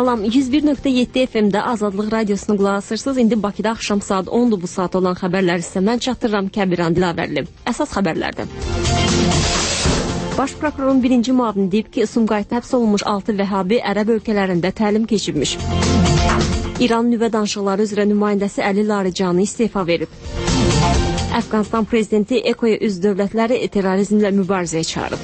Salam, 101.7 FM-də Azadlıq Radiosunu qulaq asırsınız. İndi Bakıda axşam saat 10-dur bu saat olan xəbərlər isə mən çatdırıram Kəbiran Dilavərli. Əsas xəbərlərdə. Baş prokurorun birinci müavini deyib ki, Sumqayıtda həbs olunmuş 6 vəhabi ərəb ölkələrində təlim keçirmiş. İran nüvə danışıqları üzrə nümayəndəsi Əli Larijani istefa verib. Əfqanistan prezidenti EKO-ya üzv dövlətləri terrorizmlə mübarizəyə çağırıb.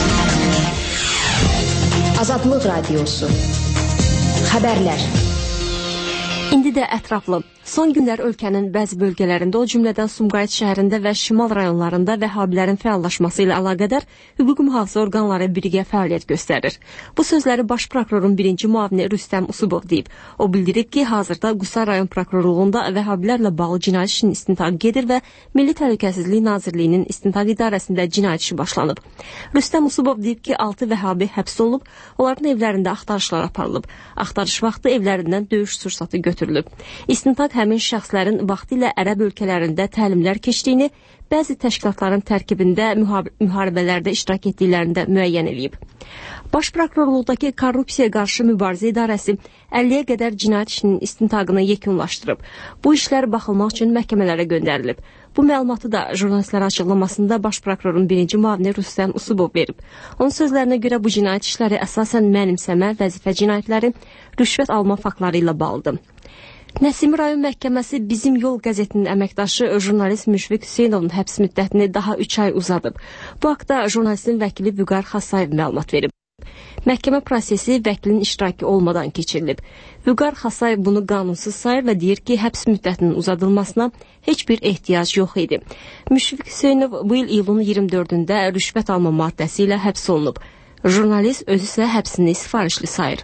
Azadlıq Radiosu. Xəbərlər. İndi də ətraflı. Son günlər ölkənin bəzi bölgələrində, o cümlədən Sumqayıt şəhərində və şimal rayonlarında vəhabilərin fəallaşması ilə əlaqədar hüquq mühafizə orqanları birgə fəaliyyət göstərir. Bu sözləri baş prokurorun birinci müavini Rüstəm Usubov deyib. O bildirib ki, hazırda Qusar rayon prokurorluğunda vəhabilərlə bağlı cinayət işinin istintaqı gedir və Milli Təhlükəsizlik Nazirliyinin istintaq idarəsində cinayət işi başlanıb. Rüstəm Usubov deyib ki, 6 vəhabi həbs olunub, onların evlərində axtarışlar aparılıb. Axtarış vaxtı evlərindən döyüş sursatı götürülüb. İstintaq həmin şəxslərin vaxtilə ərəb ölkələrində təlimlər keçdiyini, bəzi təşkilatların tərkibində müharibələrdə iştirak etdiklərində müəyyən edib. Baş prokurorluqdakı korrupsiyaya qarşı mübarizə idarəsi 50-yə qədər cinayət işinin istintaqını yekunlaşdırıb. Bu işlər baxılmaq üçün məhkəmələrə göndərilib. Bu məlumatı da jurnalistlərə açıqlamasında baş prokurorun birinci müavini Rüstəm Usubov verib. Onun sözlərinə görə bu cinayət işləri əsasən mənimsəmə, vəzifə cinayətləri, rüşvət alma faktları ilə bağlıdır. Nəsimi rayon məhkəməsi Bizim Yol qəzetinin əməkdaşı jurnalist Müşfiq Hüseynovun həbs müddətini daha 3 ay uzadıb. Bu haqda jurnalistin vəkili Vüqar Xasayev məlumat verib. Məhkəmə prosesi vəkilin iştirakı olmadan keçirilib. Vüqar Xasayev bunu qanunsuz sayır və deyir ki, həbs müddətinin uzadılmasına heç bir ehtiyac yox idi. Müşfiq Hüseynov bu il iyulun 24-də rüşvət alma maddəsi ilə həbs olunub. Jurnalist özü isə həbsini sifarişli sayır.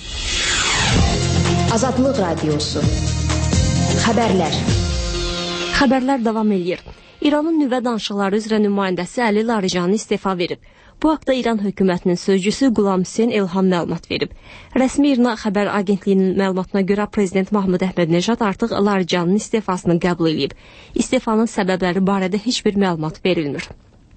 Azadlıq Radiosu. Xəbərlər. Xəbərlər davam edir. İranın nüvə danışıqları üzrə nümayəndəsi Əli Larijani istefa verib. Bu haqda İran hökumətinin sözcüsü Qulam Hüseyn Elham məlumat verib. Rəsmi İRNA xəbər agentliyinin məlumatına görə Prezident Mahmud Əhmədnejad artıq Larijaninin istefasını qəbul edib. İstefanın səbəbləri barədə heç bir məlumat verilmir.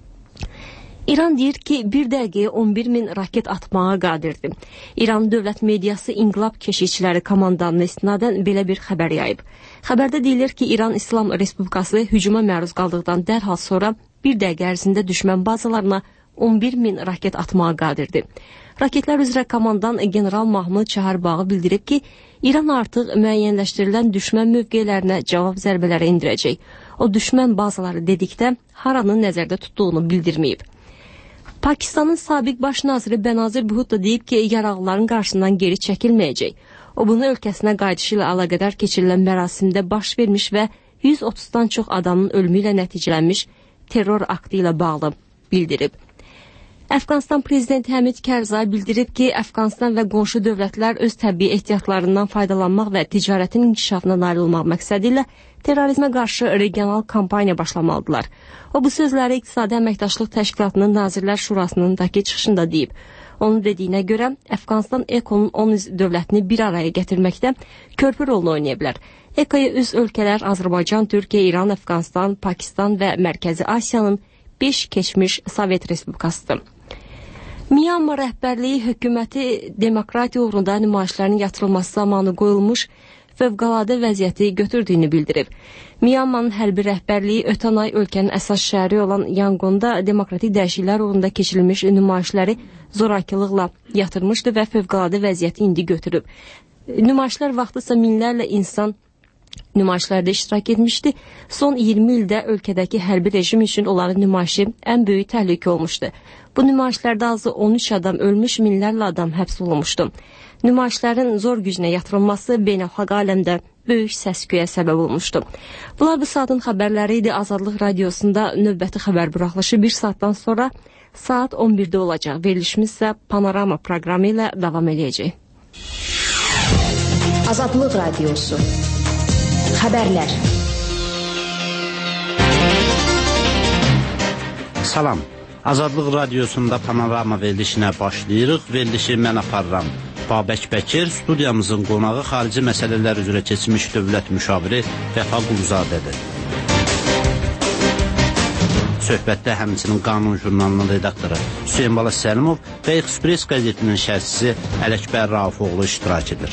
İran deyir ki, bir dəqiqəyə 11 min raket atmağa qadirdir. İran dövlət mediası İnqilab Keşikçiləri komandanına istinadən belə bir xəbər yayıb. Xəbərdə deyilir ki, İran İslam Respublikası hücuma məruz qaldıqdan dərhal sonra bir dəqiqə ərzində düşmən bazalarına 11 min raket atmağa qadirdir. Raketlər üzrə komandan General Mahmud Çaharbağı bildirib ki, İran artıq müəyyənləşdirilən düşmən mövqelərinə cavab zərbələri indirəcək. O düşmən bazaları dedikdə haranı nəzərdə tutduğunu bildirməyib. Pakistanın sabiq baş naziri Bənazir Bhutto deyib ki, yaraqlıların qarşısından geri çəkilməyəcək. O bunu ölkəsinə qayıdışı ilə əlaqədar keçirilən mərasimdə baş vermiş və 130-dan çox adamın ölümü ilə nəticələnmiş terror aktı ilə bağlı bildirib. Əfqanistan prezidenti Həmid Kərzai bildirib ki, Əfqanistan və qonşu dövlətlər öz təbii ehtiyatlarından faydalanmaq və ticarətin inkişafına nail olmaq məqsədi ilə terrorizmə qarşı regional kampaniya başlamalıdırlar. O bu sözləri İqtisadi Əməkdaşlıq Təşkilatının Nazirlər Şurasındakı çıxışında deyib. Onun dediyinə görə Əfqanistan EKO-nun 10 dövlətini bir araya gətirməkdə körpü rolunu oynaya bilər. EKO-ya üzv ölkələr Azərbaycan, Türkiyə, İran, Əfqanistan, Pakistan və Mərkəzi Asiyanın 5 keçmiş Sovet Respublikasıdır. Myanma rəhbərliyi hökuməti demokratiya uğrunda nümayişlərin yatırılması zamanı qoyulmuş fövqəladə vəziyyəti götürdüyünü bildirib. Myanmanın hərbi rəhbərliyi ötən ay ölkənin əsas şəhəri olan Yangonda demokratik dəyişikliklər uğrunda keçirilmiş nümayişləri zorakılıqla yatırmışdı və fövqəladə vəziyyəti indi götürüb. Nümayişlər vaxtısa minlərlə insan nümayişlərdə iştirak etmişdi. Son 20 ildə ölkədəki hərbi rejim üçün onların nümayişi ən böyük təhlükə olmuşdu. Bu nümayişlərdə azı 13 adam ölmüş, minlərlə adam həbs olunmuşdu. Nümayişlərin zor gücünə yatırılması beynəlxalq aləmdə böyük səs-küyə səbəb olmuşdu. Bunlar bu saatın xəbərləri idi. Azadlıq Radiosunda növbəti xəbər buraxılışı 1 saatdan sonra saat 11-də olacaq. Verilişimiz isə Panorama proqramı ilə davam edəcək. Azadlıq Radiosu. Xəbərlər. Salam. Azadlıq Radiosunda Panorama verilişinə başlayırıq. Verilişi mən aparıram. Babək Bəkir, studiyamızın qonağı xarici məsələlər üzrə keçmiş dövlət müşaviri Vəfa Quluzadədir. Söhbətdə həmçinin Qanun jurnalının redaktoru Hüseyn Bala Səlimov və Express qəzetinin şərhçisi Ələkbər Raufoğlu iştirak edir.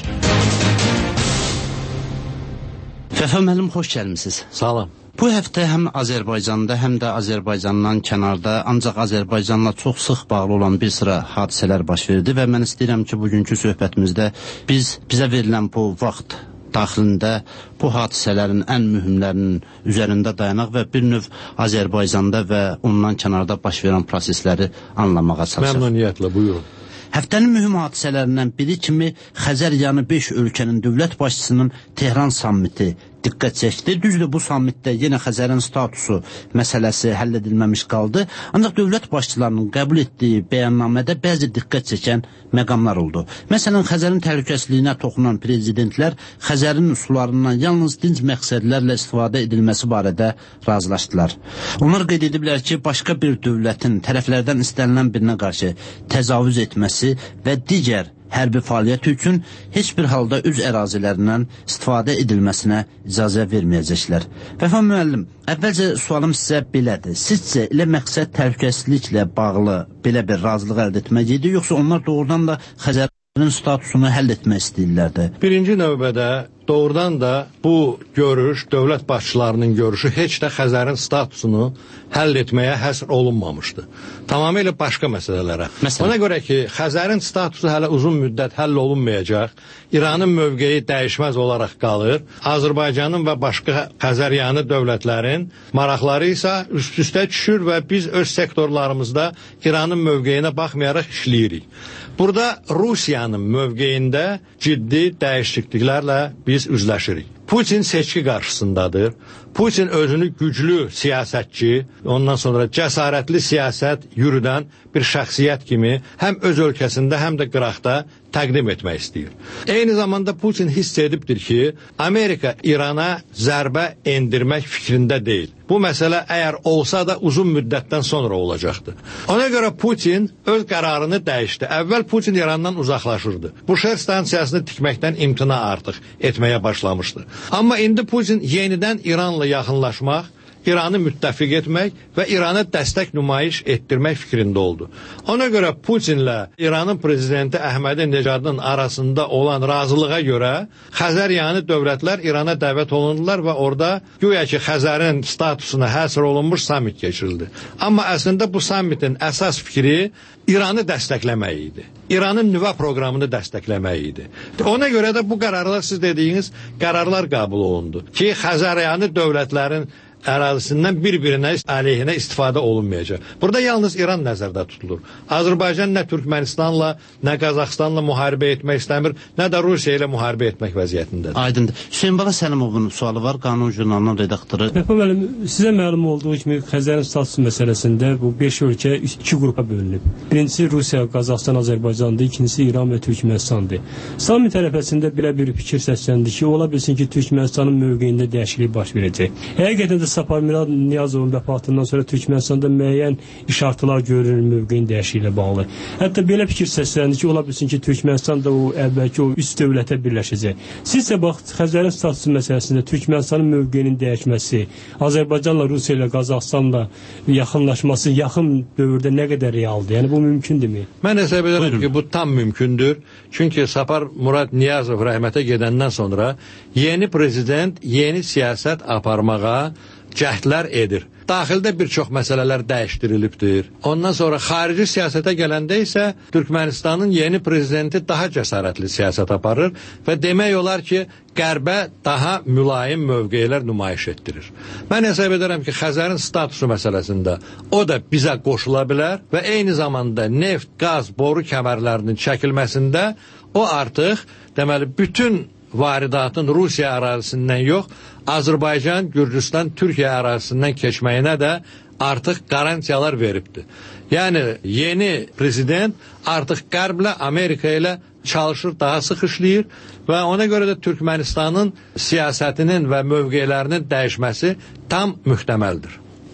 Fəfa müəllim, xoş gəlmisiniz. Salam. Bu həftə həm Azərbaycanda, həm də Azərbaycandan kənarda, ancaq Azərbaycanla çox sıx bağlı olan bir sıra hadisələr baş verdi və mən istəyirəm ki, bugünkü söhbətimizdə bizə verilən bu vaxt daxilində bu hadisələrin ən mühümlərinin üzərində dayanaq və bir növ Azərbaycanda və ondan kənarda baş verən prosesləri anlamağa çalışaq. Məmnuniyyətlə, buyurun. Həftənin mühüm hadisələrindən biri kimi Xəzər yanı 5 ölkənin dövlət başçısının Tehran sammiti diqqət çəkdi. Düzdür, bu sammitdə yenə Xəzərin statusu məsələsi həll edilməmiş qaldı. Ancaq dövlət başçılarının qəbul etdiyi bəyannamədə bəzi diqqət çəkən məqamlar oldu. Məsələn, Xəzərin təhlükəsizliyinə toxunan prezidentlər Xəzərin sularından yalnız dinc məqsədlərlə istifadə edilməsi barədə razılaşdılar. Onlar qeyd ediblər ki, başqa bir dövlətin tərəflərdən istənilən birinə qarşı təcavüz etməsi və digər hərbi fəaliyyət üçün heç bir halda öz ərazilərindən istifadə edilməsinə icazə verməyəcəklər. Vəfa müəllim, əvvəlcə sualım sizə belədir. Sizcə elə məqsəd təhlükəsizliklə bağlı belə bir razılıq əldə etmək idi, yoxsa onlar doğrudan da Xəzərin statusunu həll etmək istəyirlərdi? Birinci növbədə doğrudan da bu görüş, dövlət başçılarının görüşü heç də Xəzərin statusunu həll etməyə həsr olunmamışdı. Tamamilə başqa məsələlərə. Ona görə ki, Xəzərin statusu hələ uzun müddət həll olunmayacaq, İranın mövqeyi dəyişməz olaraq qalır, Azərbaycanın və başqa Xəzəryanı dövlətlərin maraqları isə üst-üstə düşür və biz öz sektorlarımızda İranın mövqeyinə baxmayaraq işləyirik. Burada Rusiyanın mövqeyində ciddi dəyişikliklərlə biz üzləşirik. Putin seçki qarşısındadır. Putin özünü güclü siyasətçi, ondan sonra cəsarətli siyasət yürüdən bir şəxsiyyət kimi həm öz ölkəsində, həm də qıraqda təqdim etmək istəyir. Eyni zamanda Putin hiss edibdir ki, Amerika İrana zərbə endirmək fikrində deyil. Bu məsələ əgər olsa da uzun müddətdən sonra olacaqdır. Ona görə Putin öz qərarını dəyişdi. Əvvəl Putin İrandan uzaqlaşırdı. Buşer stansiyasını tikməkdən imtina artıq etməyə başlamışdı. Amma indi Putin yenidən İranla yaxınlaşmaq, İranı müttəfiq etmək və İrana dəstək nümayiş etdirmək fikrində oldu. Ona görə Putinlə İranın prezidenti Əhmədi-Necadın arasında olan razılığa görə Xəzəryanı dövlətlər İrana dəvət olundular və orada güya ki Xəzərin statusuna həsr olunmuş sammit keçirildi. Amma əslində bu sammitin əsas fikri İranı dəstəkləmək idi. İranın nüvə proqramını dəstəkləmək idi. Ona görə də bu qərarlar, siz dediyiniz qərarlar qəbul olundu ki, Xəzəryanı dövlətlərin ərazisindən bir-birinə əleyhinə istifadə olunmayacaq. Burada yalnız İran nəzərdə tutulur. Azərbaycan nə Türkmenistanla, nə Qazaxstanla müharibə etmək istəmir, nə də Rusiya ilə müharibə etmək vəziyyətindədir. Aydındır. Hüseyn Bala Səlimovun sualı var, Qanun jurnalının redaktoru. Müəllim, sizə məlum olduğu kimi Xəzərin statusu məsələsində bu 5 ölkə 2 qrupa bölünüb. Birincisi Rusiya, Qazaxstan, Azərbaycandır, ikincisi İran və Türkmenistandır. Sammit ərəfəsində belə bir fikir səsləndi ki, ola bilsin ki, Türkmenistanın mövqeyində dəyişiklik baş verəcək. Həqiqətən də Sapar Mirad Niyazovun vəfatından sonra Türkmenistanda müəyyən işartılar görülür mövqeyin dəyişikliyi ilə bağlı. Hətta belə fikir səsləndi ki, ola bilsin ki, Türkmenistan da o əvvəlki o üst dövlətə birləşəcək. Sizcə bax, Xəzərin statusu məsələsində Türkmenistanın mövqeyinin dəyişməsi, Azərbaycanla, Rusiya ilə, Qazaxstanla yaxınlaşması yaxın dövrdə nə qədər realdır? Yəni bu mümkündürmü? Mən hesab edirəm ki, bu tam mümkündür. Çünki Sapar Murad Niyazov rəhmətə gedəndən sonra yeni prezident yeni siyasət aparmağa cəhdlər edir. Daxildə bir çox məsələlər dəyişdirilibdir. Ondan sonra xarici siyasətə gələndə isə Türkmenistanın yeni prezidenti daha cəsarətli siyasət aparır və demək olar ki, Qərbə daha mülayim mövqeylər nümayiş etdirir. Mən hesab edirəm ki, Xəzərin statusu məsələsində o da bizə qoşula bilər və eyni zamanda neft, qaz, boru kəmərlərinin çəkilməsində o artıq, deməli, bütün varidatın Rusiya ərazisindən yox, Azərbaycan, Gürcüstan, Türkiyə ərazisindən keçməyinə də artıq qarantiyalar veribdir. Yəni, yeni prezident artıq Qərblə, Amerika ilə çalışır, daha sıx işləyir və ona görə də Türkmenistanın siyasətinin və mövqelərinin dəyişməsi tam mühtəməldir.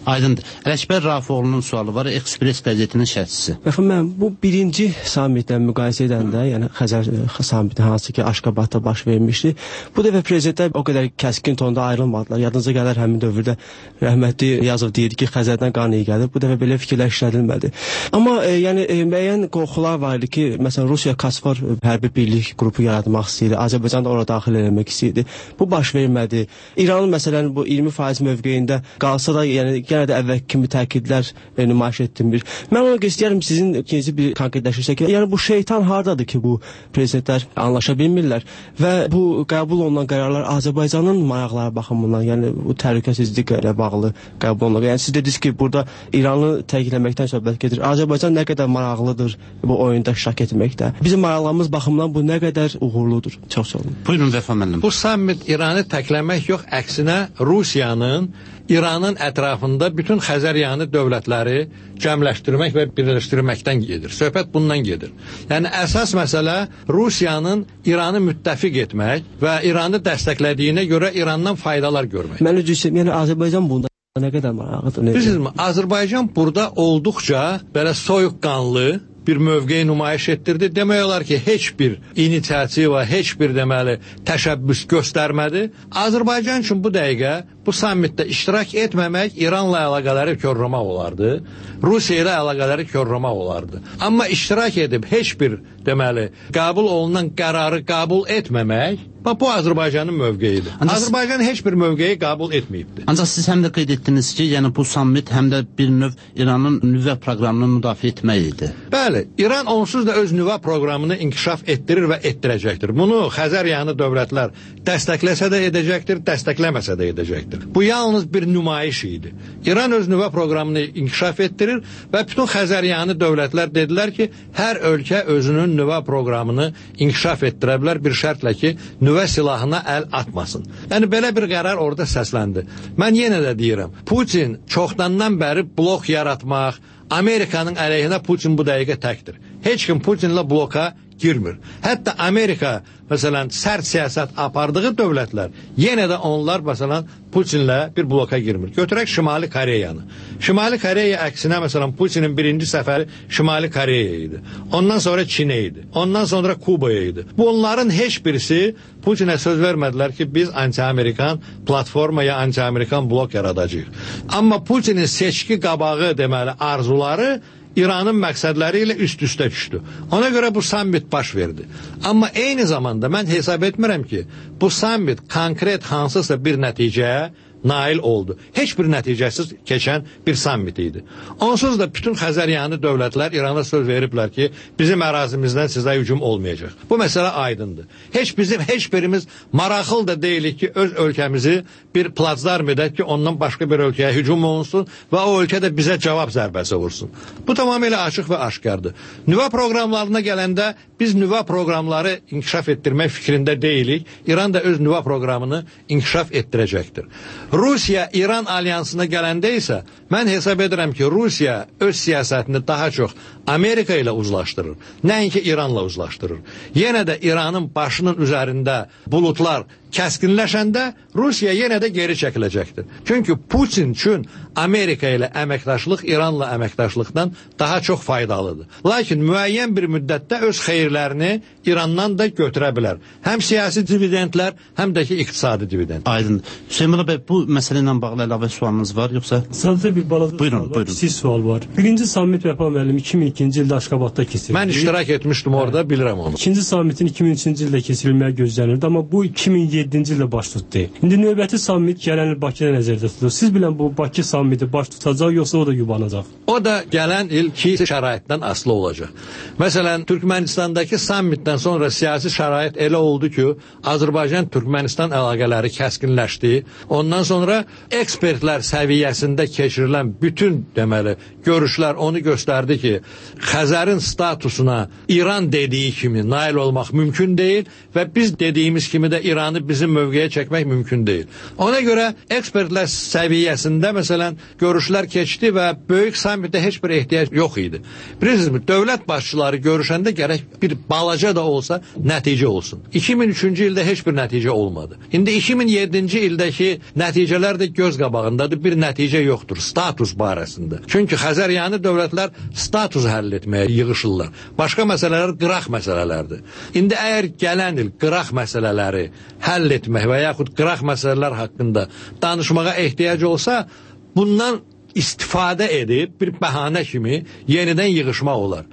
Aydındır. Ələkbər Rafiqoğlu'nun sualı var, Express qəzetinin şərhçisi. Mən bu birinci sammitlə müqayisə edəndə, yəni Xəzər sammiti hansı ki Aşqabadda baş vermişdi, bu dəfə prezidentlər o qədər kəskin tonda ayrılmadılar. Yadınıza gələr həmin dövrdə rəhmətli Yazov deyirdi ki, Xəzərdən qan iyi gəlir. Bu dəfə belə fikirlər işlədilmədi. Amma yəni müəyyən qorxular var idi ki, məsələn Rusiya Kasfor hərbi birlik qrupu yaratmaq istəyirdi. Azərbaycan da ora daxil etmək istəyirdi. Bu baş vermədi. İranın məsələn bu 20% mövqeyində qalsa da, yəni yenə də əvvəlki kimi təkidlər nümayiş etdirmir. Mən ona istəyirəm sizin ikinci bir konkretləşirsə ki, yəni bu şeytan hardadır ki, bu prezidentlər anlaşa bilmirlər və bu qəbul olunan qərarlar Azərbaycanın maraqları baxımından, yəni bu təhlükəsizliklə bağlı qəbul olunur. Yəni siz dediniz ki, burada İranı təqidləməkdən söhbət gedir. Azərbaycan nə qədər maraqlıdır bu oyunda iştirak etməkdə? Bizim maraqlarımız baxımından bu nə qədər uğurludur? Çox sağ olun. Buyurun Vəfa müəllim. Bu sammit İranı təkləmək yox, əksinə Rusiyanın İranın ətrafında bütün Xəzəryanı dövlətləri cəmləşdirmək və birləşdirməkdən gedir. Söhbət bundan gedir. Yəni əsas məsələ Rusiyanın İranı müttəfiq etmək və İranı dəstəklədiyinə görə İrandan faydalar görmək. Mən üzrəyəm, yəni Azərbaycan bunda nə qədər maraqlıdır? Bilirsiniz, Azərbaycan burada olduqca belə soyuqqanlı bir mövqeyi nümayiş etdirdi. Demək olar ki, heç bir inisiativa, heç bir deməli təşəbbüs göstərmədi. Azərbaycan üçün bu dəqiqə bu sammitdə iştirak etməmək İranla əlaqələri korlamaq olardı. Rusiya ilə əlaqələri korlamaq olardı. Amma iştirak edib heç bir deməli qəbul olunan qərarı qəbul etməmək bu Azərbaycanın mövqeyidir. Azərbaycan heç bir mövqeyi qəbul etməyibdir. Ancaq siz həm də qeyd etdiniz ki, yəni bu sammit həm də bir növ İranın nüvə proqramını müdafiə etmək idi. Bəli, İran onsuz da öz nüvə proqramını inkişaf etdirir və etdirəcəkdir. Bunu Xəzəryanı dövlətlər dəstəkləsə də edəcəkdir, dəstəkləməsə də edəcəkdir. Bu yalnız bir nümayiş idi. İran öz nüvə proqramını inkişaf etdirir və bütün Xəzəryanı dövlətlər dedilər ki, hər ölkə özünün nüvə proqramını inkişaf etdirə bilər bir şərtlə ki, nüvə silahına əl atmasın. Yəni belə bir qərar orada səsləndi. Mən yenə də deyirəm, Putin çoxdandan bəri blok yaratmaq, Amerikanın əleyhinə Putin bu dəqiqə təkdir. Heç kim Putinlə bloka girmir. Hətta Amerika, məsələn, sərt siyasət apardığı dövlətlər, yenə də onlar, məsələn, Putinlə bir bloka girmir. Götürək Şimali Koreyanı. Şimali Koreya əksinə, məsələn, Putinin birinci səfəri Şimali Koreya idi. Ondan sonra Çinə idi. Ondan sonra Kubaya idi. Bunların heç birisi Putinə söz vermədilər ki, biz anti-Amerikan platforma ya anti-Amerikan blok yaradacağıq. Amma Putinin seçki qabağı deməli arzuları İranın məqsədləri ilə üst-üstə düşdü. Ona görə bu sammit baş verdi. Amma eyni zamanda mən hesab etmirəm ki, bu sammit konkret hansısa bir nəticəyə nail oldu. Heç bir nəticəsiz keçən bir sammit idi. Onsuz da bütün Xəzəryanı dövlətlər İrana söz veriblər ki, bizim ərazimizdən sizə hücum olmayacaq. Bu məsələ aydındır. Heç birimiz maraqlı da deyilik ki, öz ölkəmizi bir platform edək ki, ondan başqa bir ölkəyə hücum olunsun və o ölkə də bizə cavab zərbəsi vursun. Bu tamamilə açıq və aşkardır. Nüvə proqramlarına gələndə biz nüvə proqramları inkişaf etdirmək fikrində deyilik. İran da öz nüvə proqramını inkişaf etdirəcəkdir. Rusiya-İran alyansına gələndə isə mən hesab edirəm ki, Rusiya öz siyasətini daha çox Amerika ilə uzlaşdırır, nəinki İranla uzlaşdırır. Yenə də İranın başının üzərində bulutlar kəskinləşəndə Rusiya yenə də geri çəkiləcəkdir. Çünki Putin üçün Amerika ilə əməkdaşlıq İranla əməkdaşlıqdan daha çox faydalıdır. Lakin müəyyən bir müddətdə öz xeyirlərini İrandan da götürə bilər. Həm siyasi dividendlər, həm də ki iqtisadi dividend. Aydın. Hüseyin bəy, bu məsələ ilə bağlı əlavə sualınız var, yoxsa? Sadəcə bir balaca buyurun. Kiçik sual var. Birinci sammit Vəfa müəllim 2002-ci ildə Aşqabadda keçirildi. Mən iştirak etmişdim orada, bilirəm onu. İkinci sammitin 2003-cü ildə keçirilməyə gözlənirdi, amma bu 2007-ci ildə baş tutdu. İndi növbəti sammit gələn il Bakıda nəzərdə tutulur. Siz bilən bu Bakı sammiti baş tutacaq, yoxsa o da yubanacaq? O da gələn il ki şəraitdən asılı olacaq. Məsələn, Türkmənistandakı sammitdən sonra siyasi şərait elə oldu ki, Azərbaycan-Türkmənistan əlaqələri kəskinləşdi. Ondan sonra ekspertlər səviyyəsində keçirilən bütün deməli görüşlər onu göstərdi ki, Xəzərin statusuna İran dediyi kimi nail olmaq mümkün deyil və biz dediyimiz kimi də İranı bizim mövqeyə çəkmək mümkün mümkün deyil. Ona görə ekspertlər səviyyəsində məsələn görüşlər keçdi və böyük sammitə heç bir ehtiyac yox idi. Bilirsiniz, dövlət başçıları görüşəndə gərək bir balaca da olsa nəticə olsun. 2003-cü ildə heç bir nəticə olmadı. İndi 2007-ci ildəki nəticələr də göz qabağındadır. Bir nəticə yoxdur status barəsində. Çünki Xəzəryanı dövlətlər status həll etməyə yığışırlar. Başqa məsələlər qıraq məsələlərdir. İndi əgər gələn il qıraq məsələləri həll etmək və yaxud qıraq məsələlər haqqında danışmağa ehtiyac olsa, bundan istifadə edib bir bəhanə kimi yenidən yığışmaq olar.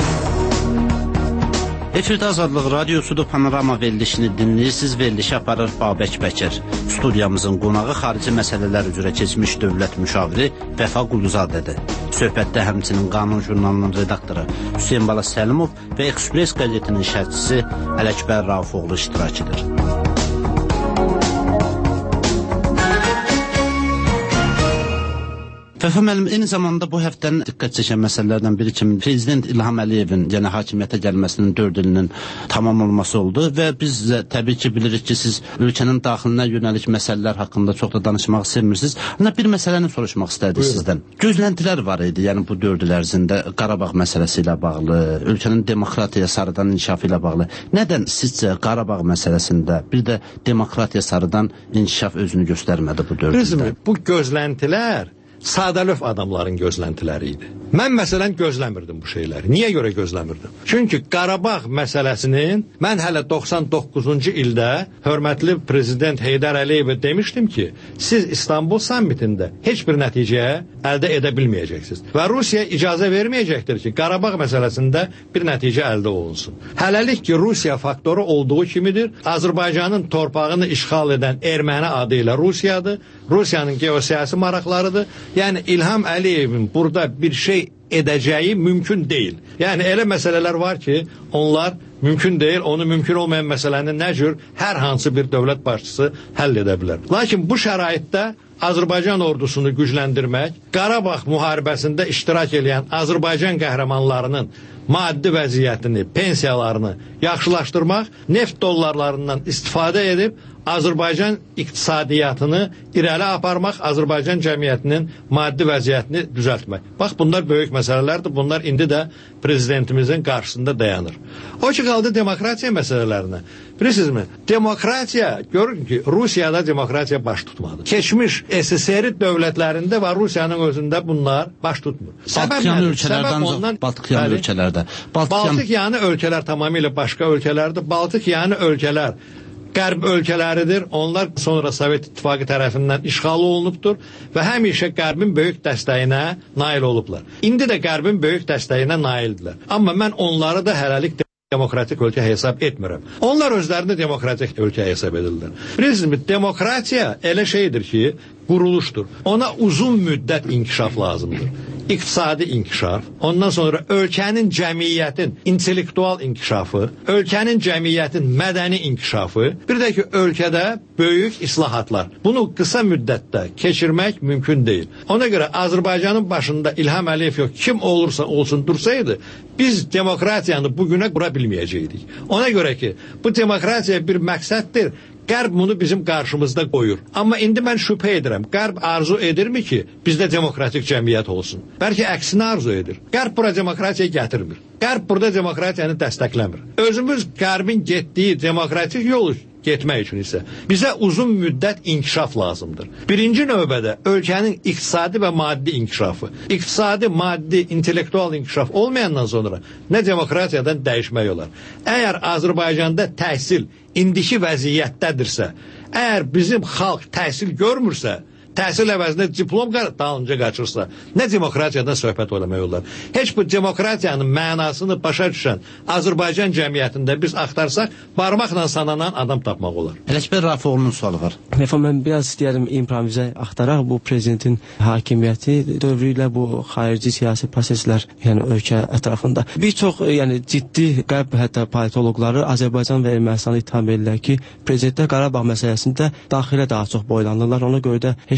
Efirdə Azadlıq Radiosudur, Panorama verilişini dinləyirsiniz. Verilişi aparır Babək Bəkir. Studiyamızın qonağı xarici məsələlər üzrə keçmiş dövlət müşaviri Vəfa Quluzadədir. Söhbətdə həmçinin Qanun jurnalının redaktoru Hüseyn Bala Səlimov və Express qəzetinin şərhçisi Ələkbər Raufoğlu iştirak edir. Vəfa müəllim, eyni zamanda bu həftənin diqqət çəkən məsələlərdən biri kimi Prezident İlham Əliyevin yəni hakimiyyətə gəlməsinin 4 ilinin tamam olması oldu və biz təbii ki bilirik ki, siz ölkənin daxilinə yönəlik məsələlər haqqında çox da danışmaq sevmirsiniz. Amma bir məsələni soruşmaq istədik sizdən. Gözləntilər var idi, yəni bu 4 il ərzində Qarabağ məsələsi ilə bağlı, ölkənin demokratiya sarıdan inkişafı ilə bağlı. Nədən sizcə Qarabağ məsələsində bir də demokratiya sarıdan inkişaf özünü göstərmədi bu 4 ildə? Bu gözləntilər sadəlöv adamların gözləntiləri idi. Mən məsələn gözləmirdim bu şeyləri. Niyə görə gözləmirdim? Çünki Qarabağ məsələsinin mən hələ 99-cu ildə hörmətli prezident Heydər Əliyevə demişdim ki, siz İstanbul sammitində heç bir nəticəyə əldə edə bilməyəcəksiniz. Və Rusiya icazə verməyəcəkdir ki, Qarabağ məsələsində bir nəticə əldə olunsun. Hələlik ki, Rusiya faktoru olduğu kimidir. Azərbaycanın torpağını işğal edən erməni adı ilə Rusiyadır. Rusiyanın geosiyasi maraqlarıdır. Yəni İlham Əliyevin burada bir şey edəcəyi mümkün deyil. Yəni elə məsələlər var ki, onlar mümkün deyil, onu mümkün olmayan məsələni nə cür hər hansı bir dövlət başçısı həll edə bilər. Lakin bu şəraitdə Azərbaycan ordusunu gücləndirmək, Qarabağ müharibəsində iştirak edən Azərbaycan qəhrəmanlarının maddi vəziyyətini, pensiyalarını yaxşılaşdırmaq, neft dollarlarından istifadə edib Azərbaycan iqtisadiyyatını irəli aparmaq, Azərbaycan cəmiyyətinin maddi vəziyyətini düzəltmək. Bax, bunlar böyük məsələlərdir. Bunlar indi də prezidentimizin qarşısında dayanır. O ki, qaldı demokratiya məsələlərinə. Bilirsinizmi? Demokratiya, görün ki, Rusiyada demokratiya baş tutmadı. Keçmiş SSR dövlətlərində və Rusiyanın özündə bunlar baş tutmur. Baltikyanı ölkələrdən, Baltikyanı ölkələrdə. Baltikyanı ölkələr tamamilə başqa ölkələrdir. Baltikyanı ölkələr Qərb ölkələridir. Onlar sonra Sovet İttifaqı tərəfindən işğal olunubdur və həmişə Qərbin böyük dəstəyinə nail olublar. İndi də Qərbin böyük dəstəyinə naildirlər. Amma mən onları da hələlik demokratik ölkə hesab etmirəm. Onlar özlərini demokratik ölkə hesab edirlər. Bilirsiniz, demokratiya elə şeydir ki, quruluşdur. Ona uzun müddət inkişaf lazımdır. İqtisadi inkişaf, ondan sonra ölkənin, cəmiyyətin intellektual inkişafı, ölkənin, cəmiyyətin mədəni inkişafı, bir də ki, ölkədə böyük islahatlar. Bunu qısa müddətdə keçirmək mümkün deyil. Ona görə Azərbaycanın başında İlham Əliyev yox, kim olursa olsun dursaydı, biz demokratiyanı bugünə qura bilməyəcəkdik. Ona görə ki, bu demokratiya bir məqsəddir. Qərb bunu bizim qarşımızda qoyur. Amma indi mən şübhə edirəm. Qərb arzu edirmi ki, bizdə demokratik cəmiyyət olsun? Bəlkə əksinə arzu edir. Qərb bura demokratiya gətirmir. Qərb burada demokratiyanı dəstəkləmir. Özümüz Qərbin getdiyi demokratik yolu getmək üçün isə bizə uzun müddət inkişaf lazımdır. Birinci növbədə ölkənin iqtisadi və maddi inkişafı. İqtisadi, maddi, intellektual inkişaf olmayandan sonra nə demokratiyadan dəyişmək olar. Əgər Azərbaycanda təhsil indiki vəziyyətdədirsə, əgər bizim xalq təhsil görmürsə, təhsil əvəzində diplom dalınca qaçırsa, nə demokratiyadan söhbət eləmək olar. Heç bu demokratiyanın mənasını başa düşən Azərbaycan cəmiyyətində biz axtarsaq, barmaqla sananan adam tapmaq olar. Ələkbər Rafoğlu'nun sualı var. Mən biraz istəyərdim improvizə axtaraq bu prezidentin hakimiyyəti dövrü ilə bu xarici siyasi proseslər, yəni ölkə ətrafında. Bir çox ciddi qərb hətta politoloqları Azərbaycan və Ermənistanı itham edirlər ki, prezidentlər Qarabağ məsələsində daxilə daha çox boylanırlar. Ona görə də heç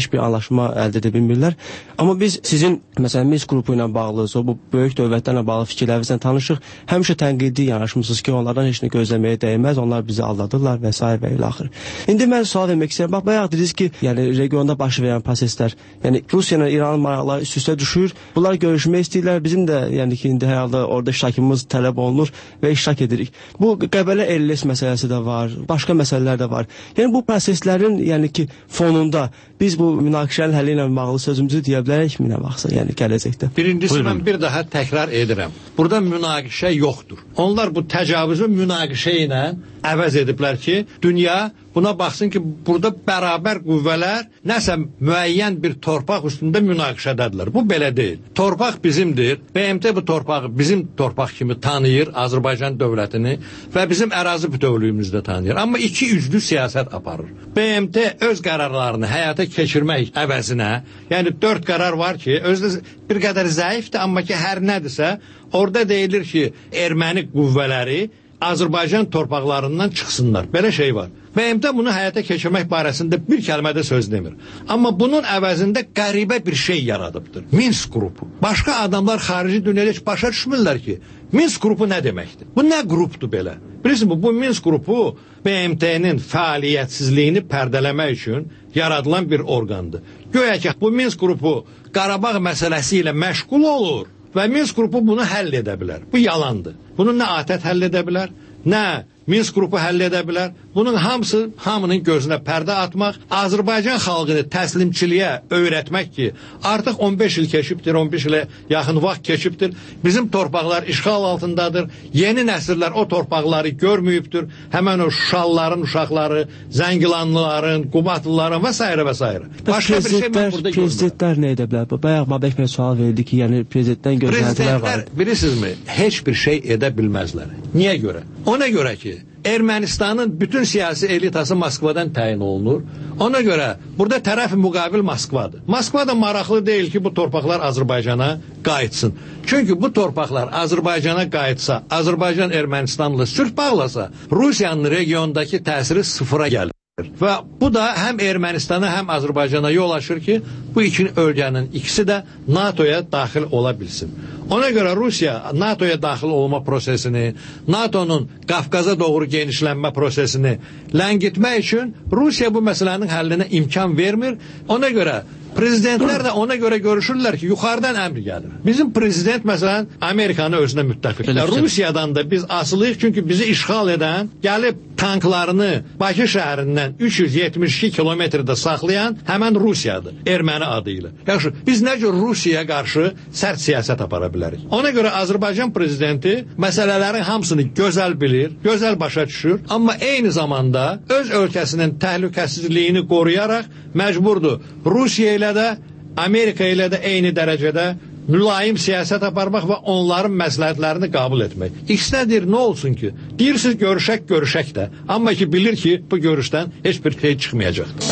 heç bir anlaşma əldə edə bilmirlər. Amma biz sizin məsələn Minsk qrupu ilə bağlı, bu böyük dövlətlərlə bağlı fikirlərinizlə tanışıq. Həmişə tənqidi yanaşmısınız ki, onlardan heç nə gözləməyə dəyməz, onlar bizi aldadırlar və s. və ilə axır. İndi mən sual vermək istəyirəm. Bax, bayaq dediniz ki, yəni regionda baş verən proseslər, yəni Rusiya ilə İranın maraqları üst-üstə düşür. Bunlar görüşmək istəyirlər. Bizim də yəni ki, indi hər halda orada iştirakımız tələb olunur və iştirak edirik. Bu Qəbələ Ellis məsələsi də var, başqa məsələlər də var. Yəni bu proseslərin yəni ki, fonunda biz bu münaqişənin həlli ilə bağlı sözümüzü deyə bilərikmi nə vaxtsa, yəni gələcəkdə? Birincisi mən bir daha təkrar edirəm. Burada münaqişə yoxdur. Onlar bu təcavüzü münaqişə ilə əvəz ediblər ki, dünya buna baxsın ki, burada bərabər qüvvələr nəsə müəyyən bir torpaq üstündə münaqişədədirlər. Bu belə deyil. Torpaq bizimdir. BMT bu torpağı bizim torpaq kimi tanıyır, Azərbaycan dövlətini və bizim ərazi bütövlüyümüzdə tanıyır. Amma iki üzlü siyasət aparır. BMT öz qərarlarını həyata keçirmək əvəzinə, yəni 4 qərar var ki, özü bir qədər zəifdir, amma ki, hər nədirsə, orada deyilir ki, erməni qüvvələri Azərbaycan torpaqlarından çıxsınlar. Belə şey var. BMT bunu həyata keçirmək barəsində bir kəlmədə söz demir. Amma bunun əvəzində qəribə bir şey yaradıbdır. Minsk qrupu. Başqa adamlar xarici dünyada heç başa düşmürlər ki, Minsk qrupu nə deməkdir? Bu nə qrupdur belə? Bilirsiniz, bu Minsk qrupu BMT-nin fəaliyyətsizliyini pərdələmək üçün yaradılan bir orqandır. Göyə ki, bu Minsk qrupu Qarabağ məsələsi ilə məşğul olur və Minsk qrupu bunu həll edə bilər. Bu yalandır. Bunu nə ATƏT həll edə bilər, nə Minsk qrupu həll edə bilər. Bunun hamısı hamının gözünə pərdə atmaq, Azərbaycan xalqını təslimçiliyə öyrətmək ki, artıq 15 il keçibdir, 15 ilə yaxın vaxt keçibdir. Bizim torpaqlar işğal altındadır. Yeni nəsillər o torpaqları görməyibdir. Həmən o Şuşalıların uşaqları, Zəngilanlıların, Qubatlıların və s. və s. Başqa bir şey mən burada görmürəm. Prezidentlər nə edə bilər? Bayaq Babək bəy sual verdi ki, yəni prezidentdən gözləntilər var. Bilirsinizmi, heç bir şey edə bilməzlər. Niyə görə? Ona görə ki, Ermənistanın bütün siyasi elitası Moskvadan təyin olunur. Ona görə burada tərəf müqabil Moskvadır. Moskva da maraqlı deyil ki, bu torpaqlar Azərbaycana qayıtsın. Çünki bu torpaqlar Azərbaycana qayıtsa, Azərbaycan Ermənistanla sülh bağlasa, Rusiyanın regiondakı təsiri sıfıra gəlir. Və bu da həm Ermənistana, həm Azərbaycana yol açır ki, bu iki ölkənin ikisi də NATO-ya daxil ola bilsin. Ona görə Rusiya NATO-ya daxil olma prosesini, NATO'nun Qafqaza doğru genişlənmə prosesini ləngitmək üçün Rusiya bu məsələnin həllinə imkan vermir. Ona görə prezidentlər də ona görə görüşürlər ki, yuxarıdan əmr gəlir. Bizim prezident məsələn Amerikanı özünə müttəfiqdir. Rusiyadan da biz asılıyıq, çünki bizi işğal edən gəlib tanklarını Bakı şəhərindən 372 kilometrdə saxlayan həmən Rusiyadır, erməni adı ilə. Yaxşı, biz nə cür Rusiyaya qarşı sərt siyasət apara bilərik? Ona görə Azərbaycan prezidenti məsələlərin hamısını gözəl bilir, gözəl başa düşür, amma eyni zamanda öz ölkəsinin təhlükəsizliyini qoruyaraq məcburdur Rusiya ilə də, Amerika ilə də eyni dərəcədə mülayim siyasət aparmaq və onların məsləhətlərini qəbul etmək. İkisi deyir, nə olsun ki? Deyirsiniz, görüşək də. Amma ki, bilir ki, bu görüşdən heç bir şey çıxmayacaqdır.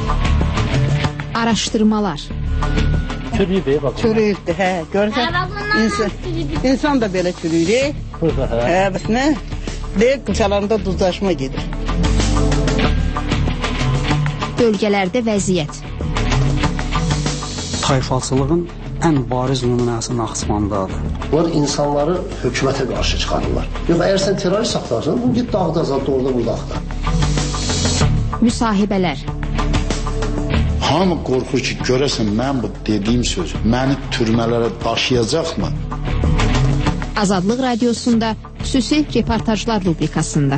Araşdırmalar. Çürüyüdür, bax. Çürüyüdür, hə. Görürsən, insan da belə çürüyür. Hə, bəs nə? Deyir, qıçalarında duzlaşma gedir. Bölgələrdə vəziyyət. Tayfaçılığın ən bariz nümunəsi Naxçıvandadır. Bunlar insanları hökumətə qarşı çıxarırlar. Yox, əgər sən terrorist axtarsan, bunu git dağda azad, orada burada axtar. Müsahibələr. Hamı qorxur ki, görəsən mən bu dediyim söz məni türmələrə daşıyacaqmı? Azadlıq Radiosunda xüsusi reportajlar rubrikasında.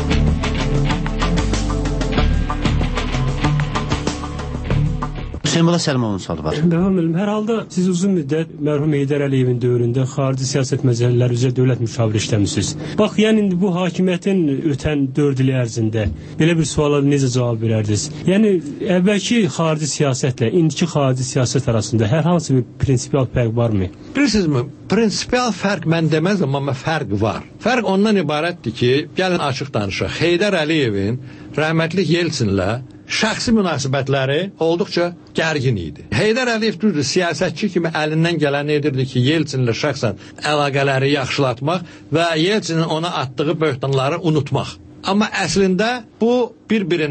Hüseyin Bala Səlmanovun sualı var. Devam edelim. Hər halda siz uzun müddət mərhum Heydər Əliyevin dövründə xarici siyasət məsələləri üzrə dövlət müşaviri işləmisiniz. Bax, yəni indi bu hakimiyyətin ötən 4 il ərzində belə bir suala necə cavab verərdiniz? Yəni əvvəlki xarici siyasətlə indiki xarici siyasət arasında hər hansı bir prinsipial fərq varmı? Bilirsinizmi, prinsipial fərq mən deməzdim, amma fərq var. Fərq ondan ibarətdir ki, gəlin açıq danışaq. Heydər Əliyevin rəhmətli Yeltsinlə şəxsi münasibətləri olduqca gərgin idi. Heydər Əliyev düzdür, siyasətçi kimi əlindən gələni edirdi ki, Yeltsinlə şəxsən əlaqələri yaxşılatmaq və Yeltsinin ona atdığı böhtanları unutmaq. Amma əslində bu bir-birinə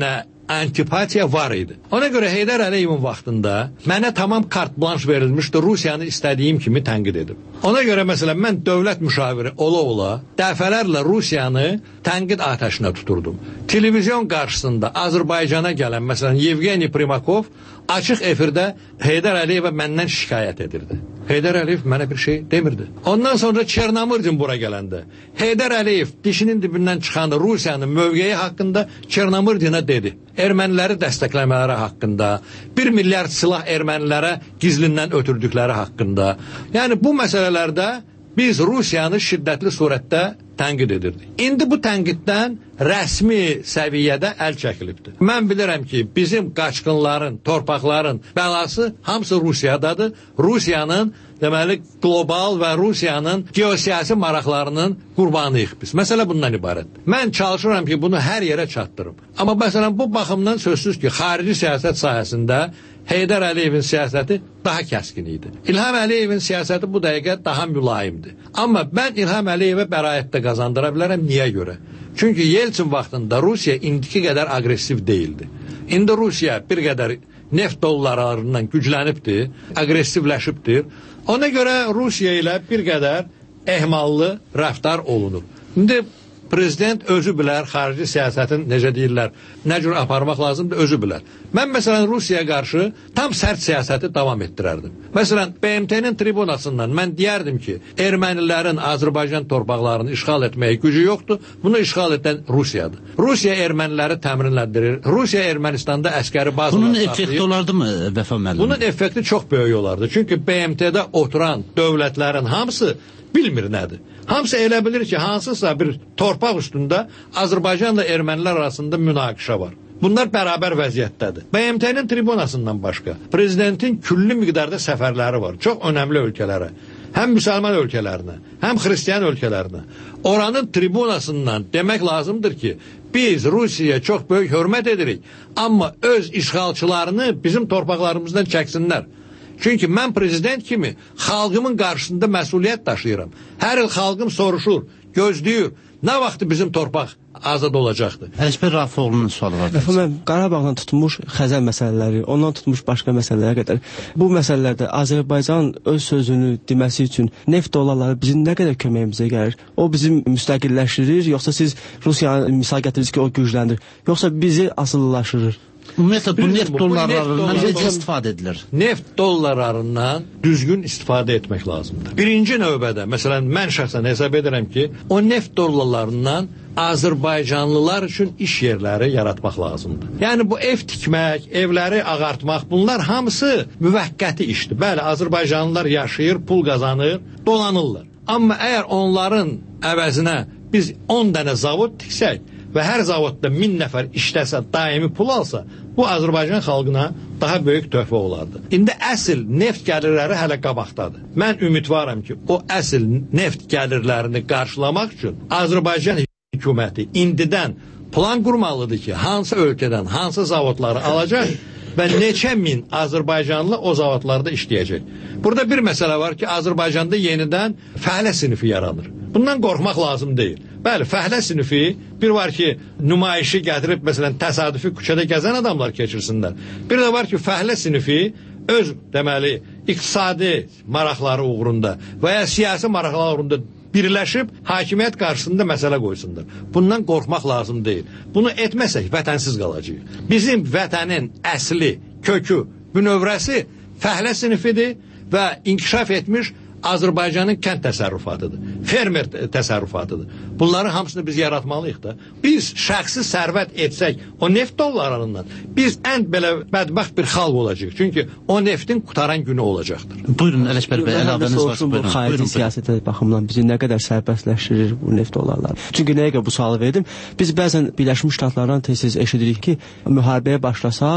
antipatiya var idi. Ona görə Heydər Əliyevin vaxtında mənə tamam kart blanş verilmişdi, Rusiyanı istədiyim kimi tənqid edim. Ona görə məsələn mən dövlət müşaviri ola-ola dəfələrlə Rusiyanı tənqid atəşinə tuturdum. Televizyon qarşısında Azərbaycana gələn məsələn Yevgeniy Primakov açıq efirdə Heydər Əliyevə məndən şikayət edirdi. Heydər Əliyev mənə bir şey demirdi. Ondan sonra Çernamırdin bura gələndə Heydər Əliyev dişinin dibindən çıxan Rusiyanın mövqeyi haqqında Çernamırdinə dedi. Erməniləri dəstəkləmələri haqqında, 1 milyard silah ermənilərə gizlindən ötürdükləri haqqında. Yəni bu məsələlərdə biz Rusiyanı şiddətli surətdə tənqid edirdik. İndi bu tənqiddən rəsmi səviyyədə əl çəkilibdir. Mən bilirəm ki, bizim qaçqınların, torpaqların bəlası hamısı Rusiyadadır. Rusiyanın deməli qlobal və Rusiyanın geosiyasi maraqlarının qurbanıyıq biz. Məsələ bundan ibarətdir. Mən çalışıram ki, bunu hər yerə çatdırım. Amma məsələn bu baxımdan sözsüz ki, xarici siyasət sahəsində Heydər Əliyevin siyasəti daha kəskin idi. İlham Əliyevin siyasəti bu dəqiqə daha mülayimdir. Amma mən İlham Əliyevə bəraətdə qazandıra bilərəm. Niyə görə? Çünki Yeltsin vaxtında Rusiya indiki qədər aqressiv deyildi. İndi Rusiya bir qədər neft dollarlarından güclənibdir, aqressivləşibdir. Ona görə Rusiya ilə bir qədər ehmallı rəftar olunur. İndi prezident özü bilər, xarici siyasətin necə deyirlər, nə cür aparmaq lazımdır, özü bilər. Mən məsələn Rusiyaya qarşı tam sərt siyasəti davam etdirərdim. Məsələn, BMT-nin tribunasından mən deyərdim ki, ermənilərin Azərbaycan torpaqlarını işğal etməyə gücü yoxdur, bunu işğal edən Rusiyadır. Rusiya erməniləri təmrinləndirir, Rusiya Ermənistanda əskəri bazılar bunun effekti olardı mı Vəfa müəllim? Bunun effekti çox böyük olardı. Çünki BMT-də oturan dövlətlərin hamısı bilmir nədir. Hamısı elə bilir ki, hansısa bir torpaq üstündə Azərbaycanla ermənilər arasında münaqişə var. Bunlar bərabər vəziyyətdədir. BMT-nin tribunasından başqa prezidentin külli miqdarda səfərləri var. Çox önəmli ölkələrə. Həm müsəlman ölkələrinə, həm xristiyan ölkələrinə. Oranın tribunasından demək lazımdır ki, biz Rusiyaya çox böyük hörmət edirik, amma öz işğalçılarını bizim torpaqlarımızdan çəksinlər. Çünki mən prezident kimi xalqımın qarşısında məsuliyyət daşıyıram. Hər il xalqım soruşur, gözləyir, nə vaxtı bizim torpaq azad olacaqdır. Əlişbər Rafiqoğlu'nun sualı var. Mən Qarabağdan tutmuş Xəzər məsələləri, ondan tutmuş başqa məsələlərə qədər bu məsələlərdə Azərbaycan öz sözünü deməsi üçün neft dollarları bizim nə qədər köməyimizə gəlir? O bizim müstəqilləşdirir, yoxsa siz Rusiyanı misal gətirirsiniz ki, o gücləndir, yoxsa bizi asıllaşdırır? Ümumiyyətlə bu neft dollarlarından necə istifadə edilir? Neft dollarlarından düzgün istifadə etmək lazımdır. Birinci növbədə, məsələn, mən şəxsən hesab edirəm ki, o neft dollarlarından Azərbaycanlılar üçün iş yerləri yaratmaq lazımdır. Yəni bu ev tikmək, evləri ağartmaq, bunlar hamısı müvəqqəti işdir. Bəli, Azərbaycanlılar yaşayır, pul qazanır, dolanırlar. Amma əgər onların əvəzinə biz 10 dənə zavod tiksək və hər zavodda 1000 nəfər işləsə, daimi pul alsa, bu Azərbaycan xalqına daha böyük töhfə olardı. İndi əsl neft gəlirləri hələ qabaqdadır. Mən ümidvaram ki, o əsl neft gəlirlərini qarşılamaq üçün Azərbaycan hökuməti indidən plan qurmalıdır ki, hansı ölkədən hansı zavodları alacaq və neçə min Azərbaycanlı o zavodlarda işləyəcək. Burada bir məsələ var ki, Azərbaycanda yenidən fəhlə sinifi yaranır. Bundan qorxmaq lazım deyil. Bəli, fəhlə sinifi bir var ki, nümayişi gətirib, məsələn, təsadüfi küçədə gəzən adamlar keçirsinlər. Bir də var ki, fəhlə sinifi öz, deməli, iqtisadi maraqları uğrunda və ya siyasi maraqları uğrunda birləşib hakimiyyət qarşısında məsələ qoysunlar. Bundan qorxmaq lazım deyil. Bunu etməsək vətənsiz qalacağıq. Bizim vətənin əsli, kökü, bünövrəsi fəhlə sinifidir və inkişaf etmiş Azərbaycanın kənd təsərrüfatıdır, fermer təsərrüfatıdır. Bunların hamısını biz yaratmalıyıq da. Biz şəxsi sərvət etsək o neft dollarlarından biz ən belə bədbəxt bir xalq olacaq. Çünki o neftin qutaran günü olacaqdır. Buyurun Əlişbər bəy, əlavəniz varsa buyurun. Xarici siyasətə baxımdan bizi nə qədər sərbəstləşdirir bu neft dollarları? Çünki nəyə görə bu sualı verdim? Biz bəzən Birləşmiş Ştatlardan tez-tez eşidirik ki, müharibəyə başlasaz,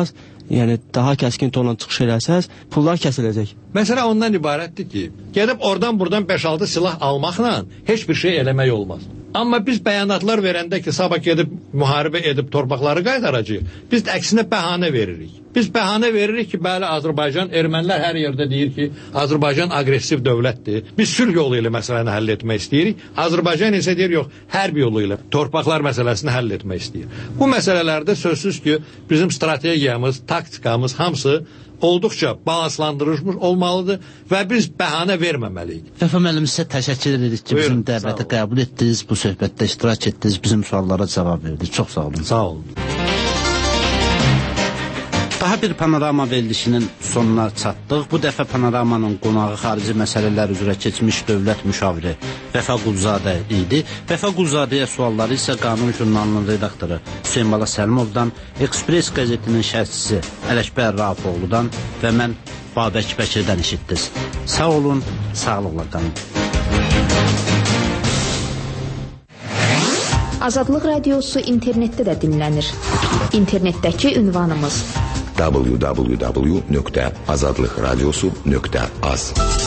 yəni daha kəskin tonla çıxış eləsəz, pullar kəsiləcək. Məsələ ondan ibarətdir ki, gedib oradan-buradan 5-6 silah almaqla heç bir şey eləmək olmaz. Amma biz bəyanatlar verəndə ki, sabah gedib müharibə edib torpaqları qaytaracağıq, biz əksinə bəhanə veririk. Biz bəhanə veririk ki, bəli, Azərbaycan, ermənilər hər yerdə deyir ki, Azərbaycan aqressiv dövlətdir. Biz sülh yolu ilə məsələni həll etmək istəyirik. Azərbaycan isə deyir, yox, hərb yolu ilə torpaqlar məsələsini həll etmək istəyir. Bu məsələlərdə sözsüz ki, bizim strategiyamız, taktikamız hamısı olduqca balanslandırılmış olmalıdır və biz bəhanə verməməliyik. Vəfa müəllim, sizə təşəkkür edirik ki, bizim dəvəti qəbul etdiniz, bu söhbətdə iştirak etdiniz, bizim suallara cavab verdiniz. Çox sağ olun. Sağ olun. Daha bir panorama verilişinin sonuna çatdıq. Bu dəfə panoramanın qonağı xarici məsələlər üzrə keçmiş dövlət müşaviri Vəfa Quluzadə idi. Vəfa Quluzadəyə sualları isə Qanun jurnalının redaktoru Hüseyin Bala Səlimovdan, Ekspres qəzetinin şərhçisi Ələkbər Rafoğludan və mən Babək Bəkirdən eşitdiniz. Sağ olun, sağlıqla qalın. Azadlıq Radiosu internetdə də dinlənir. İnternetdəki ünvanımız www.azadlıqradiosu.az